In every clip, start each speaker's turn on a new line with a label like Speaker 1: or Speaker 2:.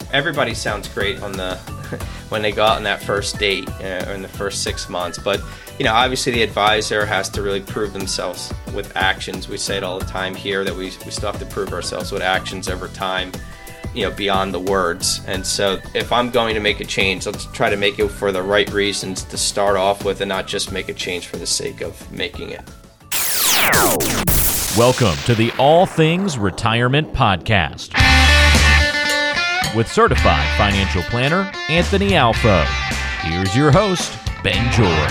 Speaker 1: everybody sounds great on the when they go out on that first date or in the first 6 months. But, obviously the advisor has to really prove themselves with actions. We say it all the time here that we still have to prove ourselves with actions over time, beyond the words. And so if I'm going to make a change, let's try to make it for the right reasons to start off with and not just make a change for the sake of making it.
Speaker 2: Welcome to the All Things Retirement Podcast with certified financial planner Anthony Alfo. Here's your host, Ben George.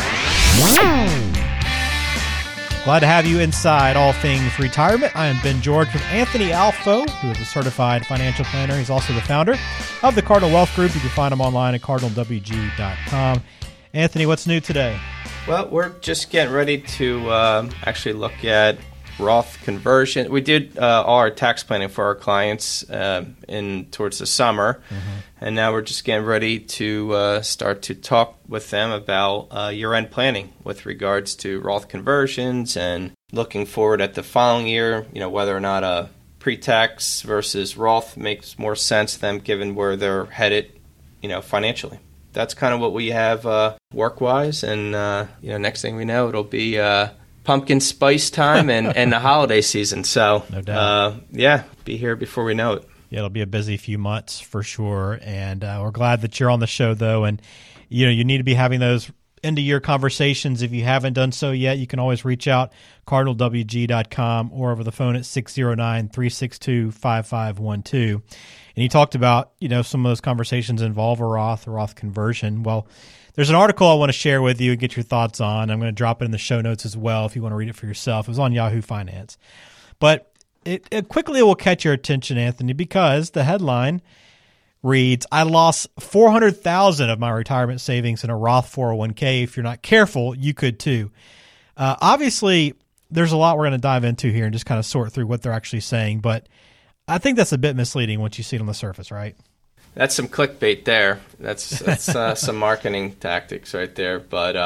Speaker 3: Glad to have you inside All Things Retirement. I am Ben George with Anthony Alfo, who is a certified financial planner. He's also the founder of the Cardinal Wealth Group. You can find him online at cardinalwg.com. Anthony, what's new today?
Speaker 1: Well, we're just getting ready to actually look at Roth conversion. We did all our tax planning for our clients towards the summer, and now we're just getting ready to start to talk with them about year-end planning with regards to Roth conversions and looking forward at the following year, whether or not a pre-tax versus Roth makes more sense to them given where they're headed, financially. That's kind of what we have work-wise, and next thing we know, it'll be pumpkin spice time and the holiday season. So,
Speaker 3: no doubt.
Speaker 1: Be here before we know it.
Speaker 3: Yeah, it'll be a busy few months for sure, and we're glad that you're on the show, though, and you need to be having those end-of-year conversations. If you haven't done so yet, you can always reach out, cardinalwg.com, or over the phone at 609-362-5512. And you talked about, some of those conversations involve a Roth conversion. Well, there's an article I want to share with you and get your thoughts on. I'm going to drop it in the show notes as well if you want to read it for yourself. It was on Yahoo Finance. But it quickly will catch your attention, Anthony, because the headline reads, I lost $400,000 of my retirement savings in a Roth 401k. If you're not careful, you could too. Obviously, there's a lot we're going to dive into here and just kind of sort through what they're actually saying. But I think that's a bit misleading once you see it on the surface, right?
Speaker 1: That's some clickbait there. That's some marketing tactics right there. But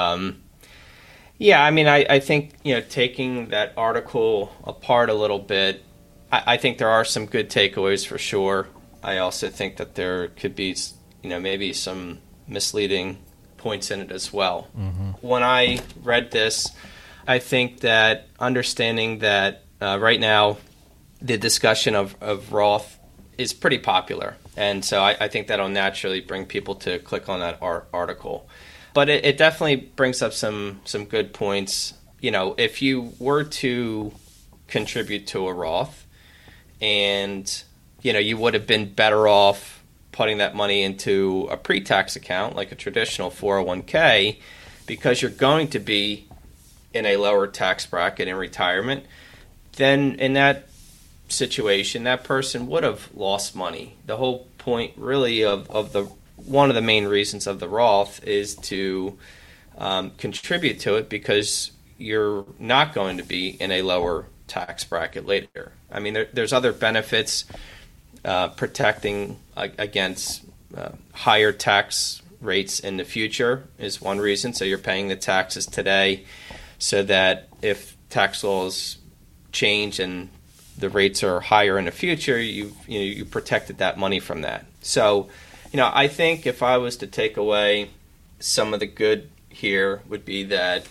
Speaker 1: I think taking that article apart a little bit, I think there are some good takeaways for sure. I also think that there could be maybe some misleading points in it as well. When I read this, I think that understanding that right now the discussion of Roth is pretty popular. And so I think that'll naturally bring people to click on that article. But it definitely brings up some good points. If you were to contribute to a Roth and, you would have been better off putting that money into a pre-tax account like a traditional 401k because you're going to be in a lower tax bracket in retirement, then in that situation, that person would have lost money. The whole point really of one of the main reasons of the Roth is to contribute to it because you're not going to be in a lower tax bracket later. I mean, there's other benefits. Protecting against higher tax rates in the future is one reason. So you're paying the taxes today so that if tax laws change and the rates are higher in the future, you protected that money from that. So, I think if I was to take away some of the good here would be that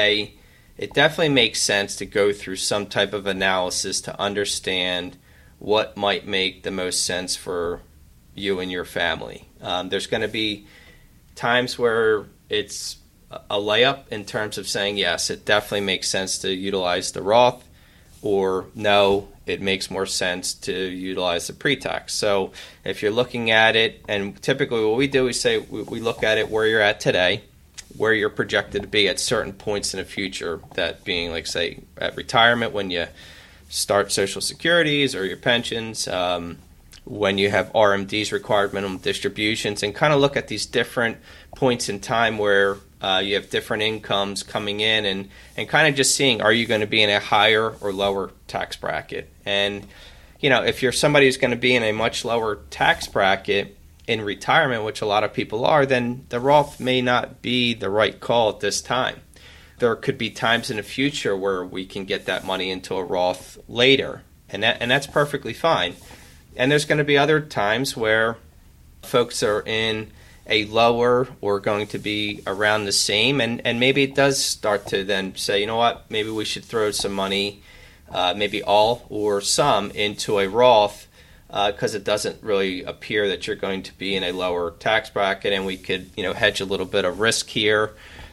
Speaker 1: it definitely makes sense to go through some type of analysis to understand what might make the most sense for you and your family. There's going to be times where it's a layup in terms of saying, yes, it definitely makes sense to utilize the Roth, or no, it makes more sense to utilize the pre-tax. So if you're looking at it, and typically what we do is say we look at it where you're at today, where you're projected to be at certain points in the future, that being like, say, at retirement when you start Social Securities or your pensions, when you have RMDs, required minimum distributions, and kind of look at these different points in time where you have different incomes coming in and kind of just seeing, are you going to be in a higher or lower tax bracket? And, if you're somebody who's going to be in a much lower tax bracket in retirement, which a lot of people are, then the Roth may not be the right call at this time. There could be times in the future where we can get that money into a Roth later, and that's perfectly fine. And there's going to be other times where folks are in a lower or going to be around the same, and maybe it does start to then say, you know what, maybe we should throw some money, maybe all or some, into a Roth, because it doesn't really appear that you're going to be in a lower tax bracket, and we could, hedge a little bit of risk here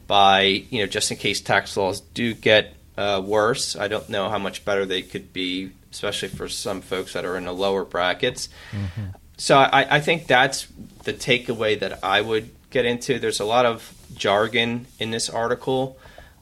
Speaker 1: by, just in case tax laws do get worse. I don't know how much better they could be, especially for some folks that are in the lower brackets. Mm-hmm. So I think that's the takeaway that I would get into. There's a lot of jargon in this article,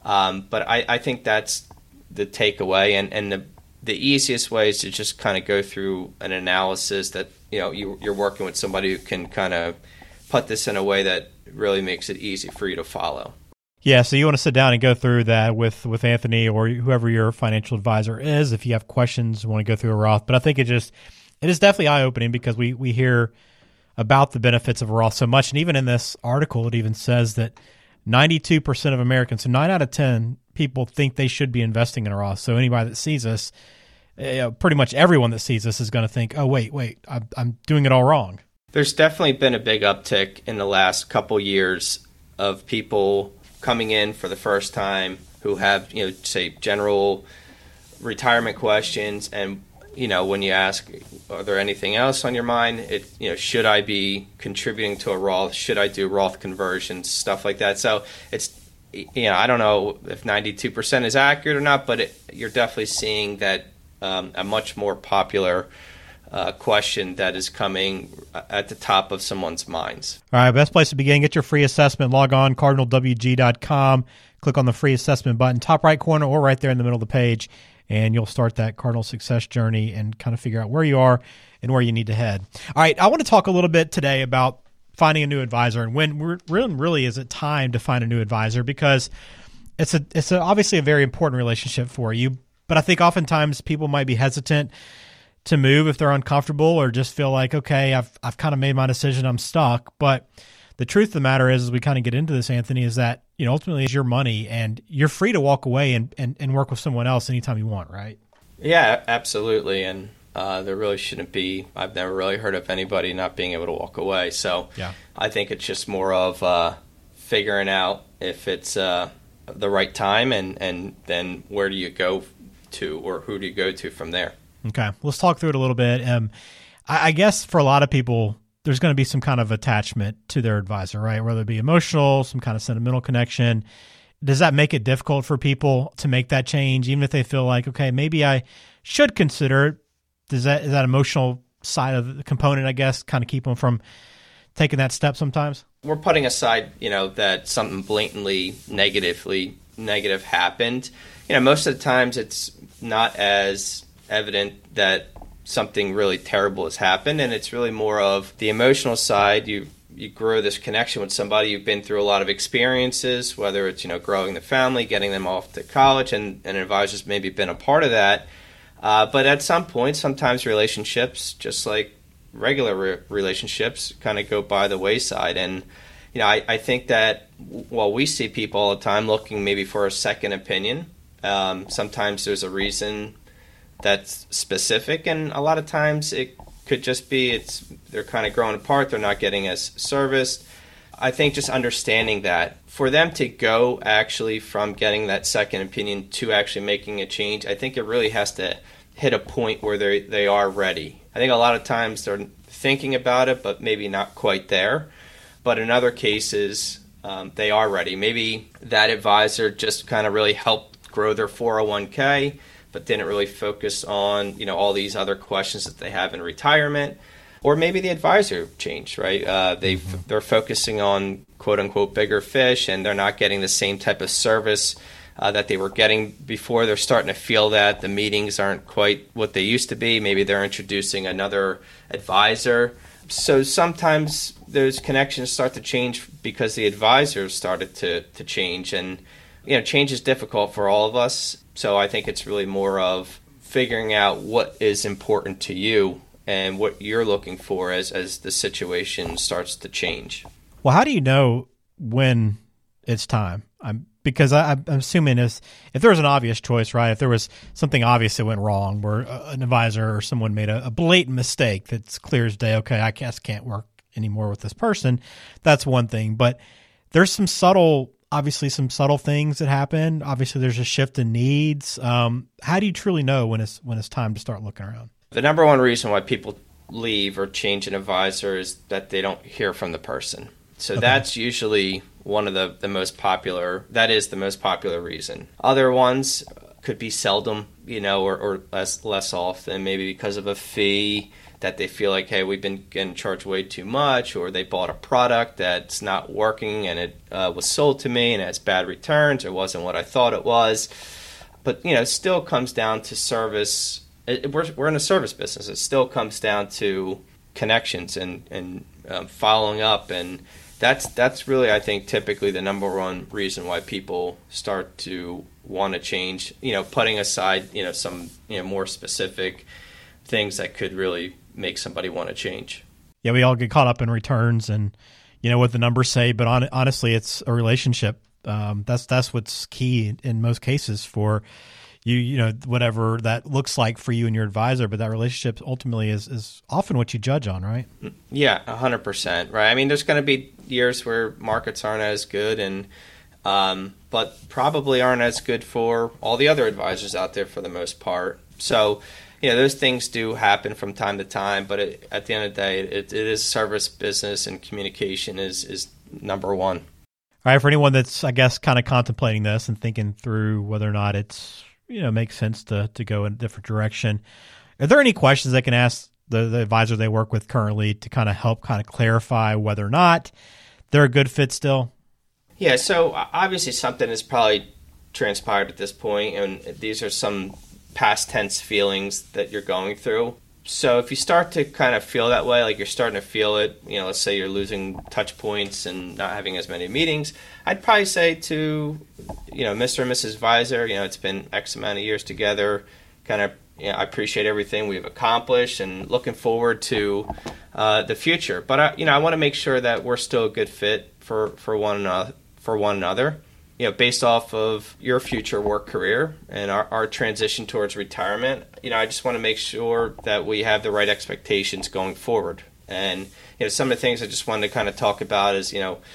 Speaker 1: but I think that's the takeaway. And the easiest way is to just kind of go through an analysis that, you're working with somebody who can kind of put this in a way that really makes it easy for you to follow.
Speaker 3: Yeah, so you want to sit down and go through that with Anthony or whoever your financial advisor is. If you have questions, you want to go through a Roth. But I think it is definitely eye-opening because we hear about the benefits of a Roth so much. And even in this article, it even says that 92% of Americans, so 9 out of 10 people, think they should be investing in a Roth. So anybody that sees us, pretty much everyone that sees us is going to think, oh, wait, I'm doing it all wrong.
Speaker 1: There's definitely been a big uptick in the last couple years of people coming in for the first time who have, say, general retirement questions. And, when you ask, are there anything else on your mind? Should I be contributing to a Roth? Should I do Roth conversions? Stuff like that. So it's, I don't know if 92% is accurate or not, but you're definitely seeing that a much more popular question that is coming at the top of someone's minds.
Speaker 3: All right, best place to begin, get your free assessment. Log on, cardinalwg.com, click on the free assessment button, top right corner or right there in the middle of the page, and you'll start that Cardinal success journey and kind of figure out where you are and where you need to head. All right, I want to talk a little bit today about finding a new advisor and when really is it time to find a new advisor, because it's obviously a very important relationship for you, but I think oftentimes people might be hesitant to move if they're uncomfortable or just feel like, okay, I've kind of made my decision, I'm stuck. But the truth of the matter is, as we kind of get into this, Anthony, is that, ultimately it's your money and you're free to walk away and work with someone else anytime you want, right?
Speaker 1: Yeah, absolutely. And there really shouldn't be, I've never really heard of anybody not being able to walk away. So yeah. I think it's just more of figuring out if it's the right time and then where do you go to or who do you go to from there.
Speaker 3: Okay, let's talk through it a little bit. I guess for a lot of people, there's going to be some kind of attachment to their advisor, right? Whether it be emotional, some kind of sentimental connection. Does that make it difficult for people to make that change, even if they feel like, okay, maybe I should consider it? Is that emotional side of the component, I guess, kind of keep them from taking that step sometimes?
Speaker 1: We're putting aside, that something blatantly negative happened. Most of the times it's not as evident that something really terrible has happened, and it's really more of the emotional side. You grow this connection with somebody. You've been through a lot of experiences, whether it's growing the family, getting them off to college, and an advisor's maybe been a part of that. But at some point, sometimes relationships, just like regular relationships, kind of go by the wayside. And I think that while we see people all the time looking maybe for a second opinion, sometimes there's a reason that's specific, and a lot of times it could just be they're kind of growing apart, they're not getting as serviced. I think just understanding that for them to go actually from getting that second opinion to actually making a change, I think it really has to hit a point where they are ready. I think a lot of times they're thinking about it, but maybe not quite there. But in other cases, they are ready. Maybe that advisor just kind of really helped grow their 401k, but didn't really focus on, all these other questions that they have in retirement. Or maybe the advisor changed, right? They're focusing on quote unquote bigger fish, and they're not getting the same type of service that they were getting before. They're starting to feel that the meetings aren't quite what they used to be. Maybe they're introducing another advisor. So sometimes those connections start to change because the advisors started to change. And, change is difficult for all of us. So I think it's really more of figuring out what is important to you and what you're looking for as the situation starts to change.
Speaker 3: Well, how do you know when it's time? Because I'm assuming if there was an obvious choice, right? If there was something obvious that went wrong, where an advisor or someone made a blatant mistake that's clear as day, okay, I guess can't work anymore with this person, that's one thing. But there's obviously some subtle things that happen. Obviously, there's a shift in needs. How do you truly know when it's time to start looking around?
Speaker 1: The number one reason why people leave or change an advisor is that they don't hear from the person. So that's usually one of the most popular. That is the most popular reason. Other ones could be seldom, or less often, maybe because of a fee that they feel like, hey, we've been getting charged way too much, or they bought a product that's not working and it was sold to me and it has bad returns or wasn't what I thought it was. But, it still comes down to service. We're in a service business. It still comes down to connections and following up. And that's really, I think, typically the number one reason why people start to want to change, putting aside, some, more specific things that could really make somebody want to change.
Speaker 3: Yeah, we all get caught up in returns and what the numbers say, but honestly, it's a relationship. That's what's key in most cases for you, whatever that looks like for you and your advisor. But that relationship ultimately is often what you judge on, right?
Speaker 1: Yeah, 100%. Right. I mean, there's going to be years where markets aren't as good, and but probably aren't as good for all the other advisors out there for the most part. So, those things do happen from time to time, but at the end of the day, it is service business, and communication is number one.
Speaker 3: All right, for anyone that's, I guess, kind of contemplating this and thinking through whether or not it's, makes sense to go in a different direction, are there any questions they can ask the advisor they work with currently to kind of help kind of clarify whether or not they're a good fit still? Yeah,
Speaker 1: so obviously something has probably transpired at this point, and these are some past tense feelings that you're going through. So if you start to kind of feel that way, like you're starting to feel it, let's say you're losing touch points and not having as many meetings, I'd probably say to, Mr. and Mrs. Advisor, it's been X amount of years together, kind of, I appreciate everything we've accomplished and looking forward to the future. But, I want to make sure that we're still a good fit for one another. Based off of your future work career and our transition towards retirement, I just want to make sure that we have the right expectations going forward. And, some of the things I just wanted to kind of talk about is,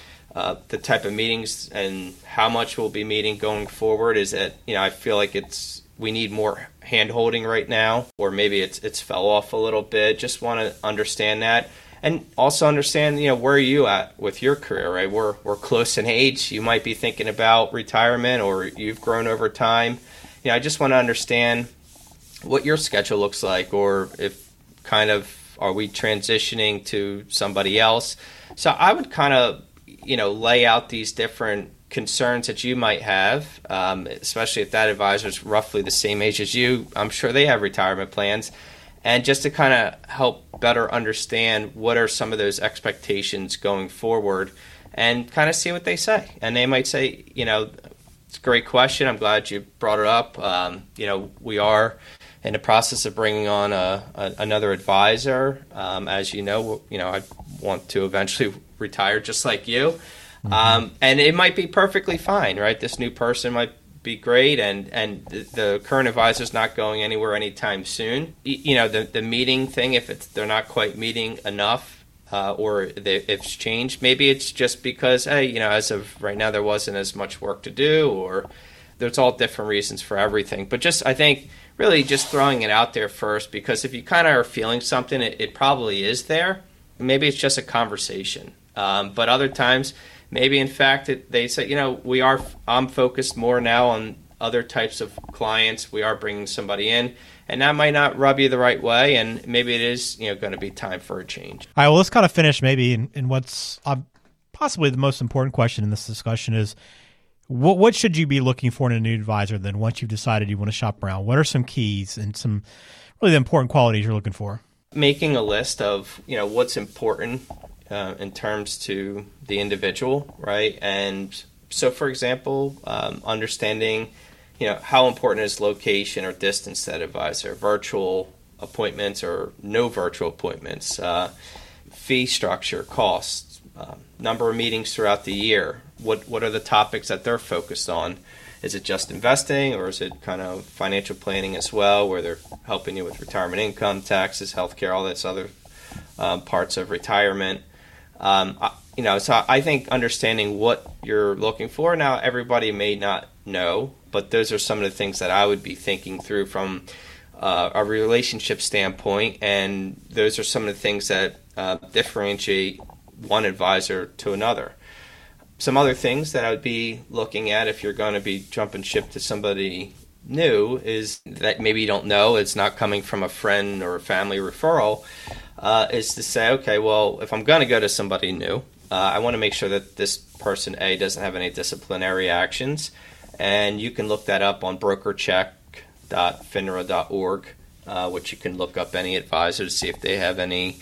Speaker 1: the type of meetings and how much we'll be meeting going forward is that, I feel like we need more hand-holding right now, or maybe it's fell off a little bit. Just want to understand that. And also understand, where are you at with your career, right? We're close in age. You might be thinking about retirement, or you've grown over time. I just want to understand what your schedule looks like, or if kind of are we transitioning to somebody else. So I would kind of, lay out these different concerns that you might have, especially if that advisor is roughly the same age as you. I'm sure they have retirement plans. And just to kind of help better understand what are some of those expectations going forward, and kind of see what they say. And they might say, it's a great question. I'm glad you brought it up. We are in the process of bringing on another advisor. As you know, I want to eventually retire just like you. Mm-hmm. And it might be perfectly fine, right? This new person might be great, and the current advisor's not going anywhere anytime soon. The meeting thing, if they're not quite meeting enough, or it's changed, maybe it's just because, hey, as of right now there wasn't as much work to do, or there's all different reasons for everything. But I think really just throwing it out there first, because if you kind of are feeling something, it probably is there. Maybe it's just a conversation. But other times, maybe, in fact, they say, I'm focused more now on other types of clients. We are bringing somebody in, and that might not rub you the right way, and maybe it is, going to be time for a change.
Speaker 3: All right, well, let's kind of finish maybe in what's possibly the most important question in this discussion is, what should you be looking for in a new advisor then once you've decided you want to shop around? What are some keys and some really the important qualities you're looking for?
Speaker 1: Making a list of, what's important in terms to the individual, right? And so, for example, understanding, how important is location or distance to that advisor, virtual appointments or no virtual appointments, fee structure, costs, number of meetings throughout the year. What are the topics that they're focused on? Is it just investing, or is it kind of financial planning as well, where they're helping you with retirement income, taxes, healthcare, all this other parts of retirement? So I think understanding what you're looking for. Now, everybody may not know, but those are some of the things that I would be thinking through from a relationship standpoint, and those are some of the things that differentiate one advisor to another. Some other things that I would be looking at if you're going to be jumping ship to somebody new is that maybe you don't know, it's not coming from a friend or a family referral, is to say, okay, well, if I'm going to go to somebody new, I want to make sure that this person, A, doesn't have any disciplinary actions, and you can look that up on brokercheck.finra.org, which you can look up any advisor to see if they have any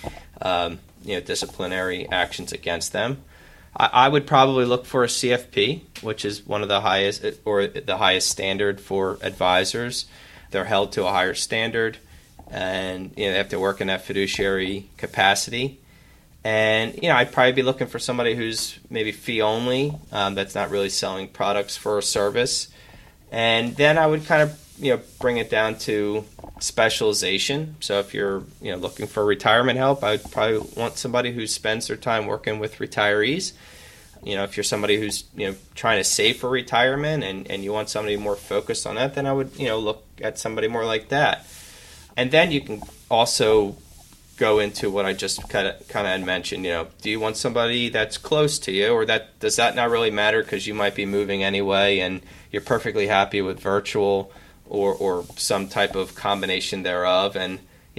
Speaker 1: disciplinary actions against them. I would probably look for a CFP, which is one of the highest, or the highest standard for advisors. They're held to a higher standard, and they have to work in that fiduciary capacity. And I'd probably be looking for somebody who's maybe fee only, that's not really selling products for a service. And then I would kind of bring it down to specialization. So if you're looking for retirement help, I would probably want somebody who spends their time working with retirees. If you're somebody who's trying to save for retirement and you want somebody more focused on that, then I would look at somebody more like that. And then you can also go into what I just kind of had mentioned. Do you want somebody that's close to you, or does that not really matter because you might be moving anyway and you're perfectly happy with virtual or some type of combination thereof? And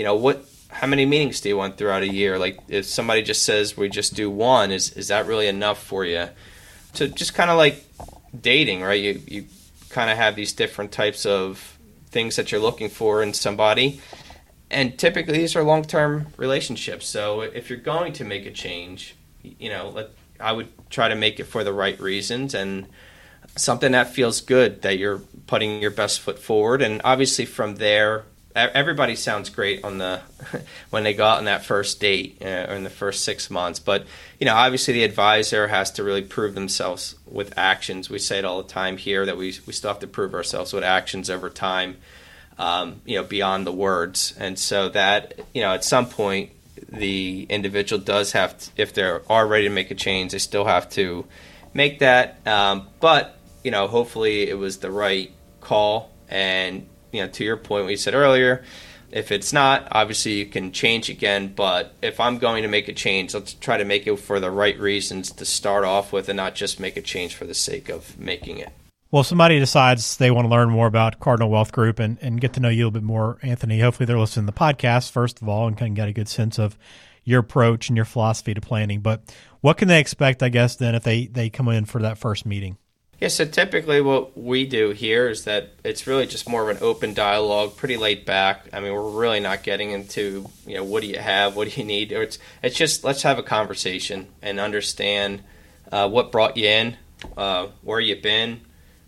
Speaker 1: how many meetings do you want throughout a year? Like, if somebody just says we just do one, is that really enough for you? So just kind of like dating, right? You kind of have these different types of things that you're looking for in somebody. And typically these are long-term relationships. So if you're going to make a change, I would try to make it for the right reasons and something that feels good, that you're putting your best foot forward. And obviously from there, everybody sounds great on when they go out on that first date or in the first 6 months. But, obviously the advisor has to really prove themselves with actions. We say it all the time here that we still have to prove ourselves with actions over time. Beyond the words. And so that, at some point, the individual does have to, if they are ready to make a change, they still have to make that. But, hopefully it was the right call. And, to your point, what you said earlier, if it's not, obviously you can change again. But if I'm going to make a change, let's try to make it for the right reasons to start off with and not just make a change for the sake of making it.
Speaker 3: Well, if somebody decides they want to learn more about Cardinal Wealth Group and get to know you a little bit more, Anthony, hopefully they're listening to the podcast, first of all, and kind of get a good sense of your approach and your philosophy to planning. But what can they expect, I guess, then if they come in for that first meeting?
Speaker 1: Yeah, so typically what we do here is that it's really just more of an open dialogue, pretty laid back. I mean, we're really not getting into, what do you have, what do you need? Or it's just let's have a conversation and understand what brought you in, where you've been,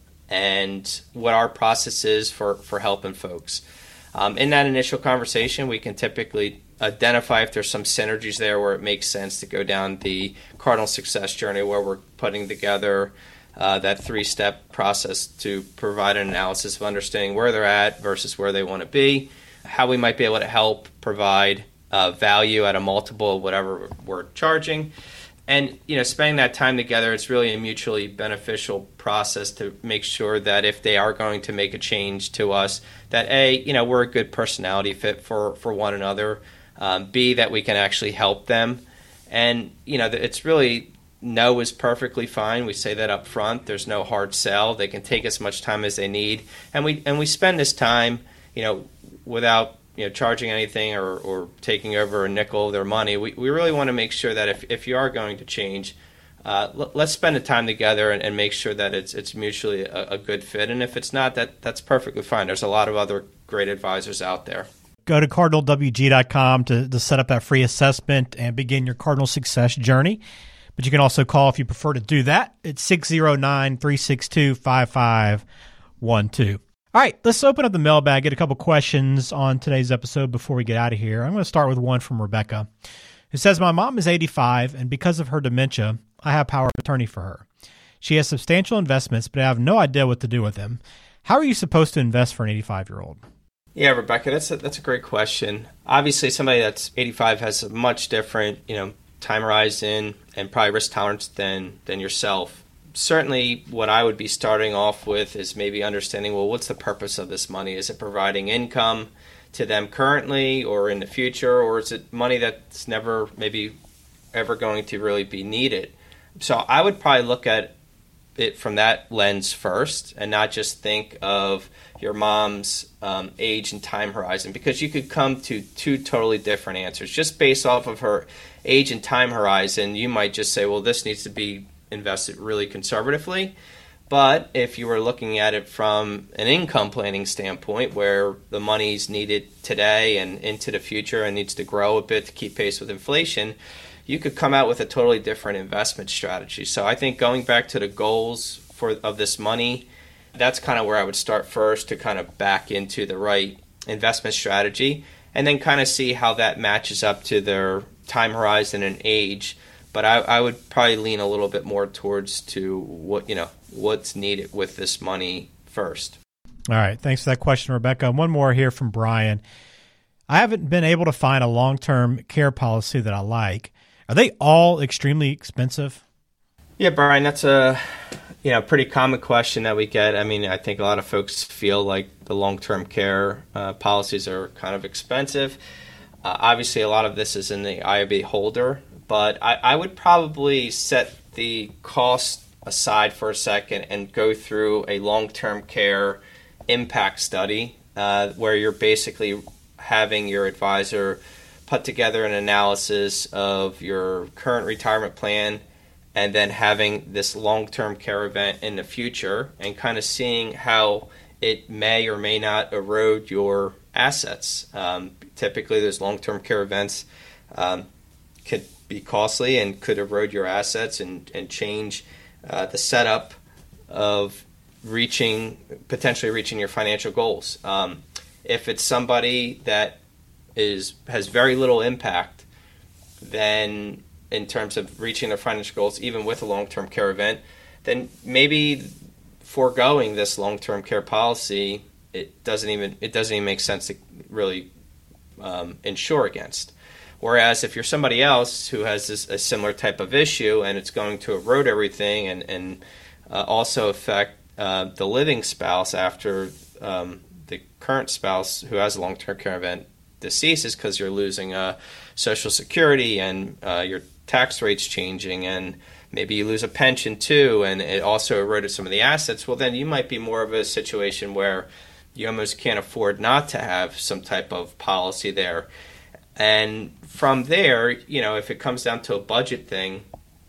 Speaker 1: and what our process is for helping folks. In that initial conversation, we can typically identify if there's some synergies there where it makes sense to go down the Cardinal Success journey, where we're putting together that 3-step process to provide an analysis of understanding where they're at versus where they want to be, how we might be able to help provide value at a multiple of whatever we're charging. And, spending that time together, it's really a mutually beneficial process to make sure that if they are going to make a change to us, that A, we're a good personality fit for one another, B, that we can actually help them. And, it's really, no is perfectly fine. We say that up front. There's no hard sell. They can take as much time as they need. And we spend this time, without charging anything or taking over a nickel of their money. We really want to make sure that if you are going to change, let's spend the time together and make sure that it's mutually a good fit. And if it's not, that's perfectly fine. There's a lot of other great advisors out there.
Speaker 3: Go to cardinalwg.com to set up that free assessment and begin your Cardinal Success journey. But you can also call if you prefer to do that. It's 609-362-5512. All right, let's open up the mailbag, get a couple questions on today's episode before we get out of here. I'm going to start with one from Rebecca, who says, my mom is 85, and because of her dementia, I have power of attorney for her. She has substantial investments, but I have no idea what to do with them. How are you supposed to invest for an 85-year-old?
Speaker 1: Yeah, Rebecca, that's a great question. Obviously, somebody that's 85 has a much different, time horizon and probably risk tolerance than yourself. Certainly what I would be starting off with is maybe understanding, well, what's the purpose of this money? Is it providing income to them currently or in the future, or is it money that's never maybe ever going to really be needed? So I would probably look at it from that lens first and not just think of your mom's age and time horizon, because you could come to two totally different answers. Just based off of her age and time horizon, you might just say, well, this needs to be invested really conservatively. But if you were looking at it from an income planning standpoint, where the money's needed today and into the future and needs to grow a bit to keep pace with inflation, you could come out with a totally different investment strategy. So I think going back to the goals of this money, that's kind of where I would start first, to kind of back into the right investment strategy and then kind of see how that matches up to their time horizon and age. But I would probably lean a little bit more towards to what's needed with this money first.
Speaker 3: All right. Thanks for that question, Rebecca. One more here from Brian. I haven't been able to find a long-term care policy that I like. Are they all extremely expensive?
Speaker 1: Yeah, Brian, that's a pretty common question that we get. I mean, I think a lot of folks feel like the long-term care policies are kind of expensive. Obviously, a lot of this is in the eye of the beholder, but I would probably set the cost aside for a second and go through a long-term care impact study where you're basically having your advisor put together an analysis of your current retirement plan and then having this long-term care event in the future and kind of seeing how it may or may not erode your assets. Typically, those long-term care events could be costly and could erode your assets and change the setup of potentially reaching your financial goals. If it's somebody that has very little impact, then in terms of reaching their financial goals, even with a long-term care event, then maybe foregoing this long-term care policy, it doesn't even make sense to really insure against. Whereas if you're somebody else who has a similar type of issue and it's going to erode everything and also affect the living spouse after the current spouse who has a long-term care event deceases, because you're losing Social Security and your tax rates changing, and maybe you lose a pension too, and it also eroded some of the assets, well, then you might be more of a situation where you almost can't afford not to have some type of policy there. And from there, if it comes down to a budget thing,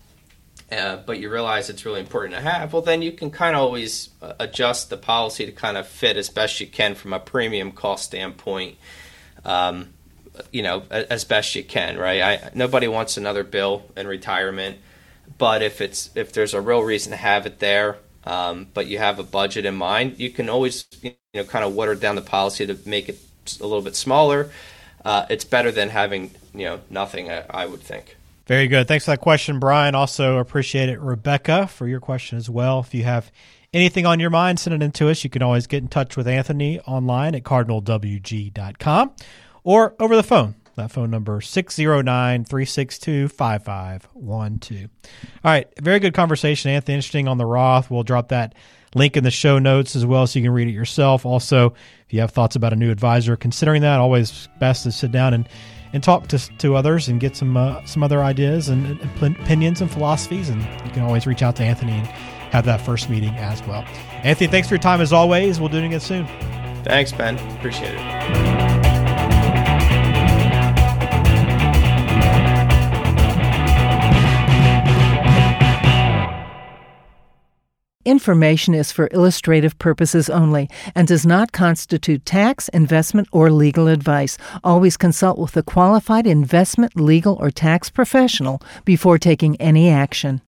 Speaker 1: but you realize it's really important to have, well, then you can kind of always adjust the policy to kind of fit as best you can from a premium cost standpoint, as best you can, right? Nobody wants another bill in retirement, but if there's a real reason to have it there, but you have a budget in mind, you can always, kind of water down the policy to make it a little bit smaller. It's better than having, nothing, I would think.
Speaker 3: Very good. Thanks for that question, Brian. Also appreciate it, Rebecca, for your question as well. If you have anything on your mind, send it in to us. You can always get in touch with Anthony online at cardinalwg.com or over the phone. That phone number, 609-362-5512. All right. Very good conversation, Anthony. Interesting on the Roth. We'll drop that link in the show notes as well so you can read it yourself. Also, if you have thoughts about a new advisor considering that, always best to sit down and talk to others and get some other ideas and opinions and philosophies. And you can always reach out to Anthony and have that first meeting as well. Anthony, thanks for your time as always. We'll do it again soon.
Speaker 1: Thanks, Ben. Appreciate it.
Speaker 4: Information is for illustrative purposes only and does not constitute tax, investment, or legal advice. Always consult with a qualified investment, legal, or tax professional before taking any action.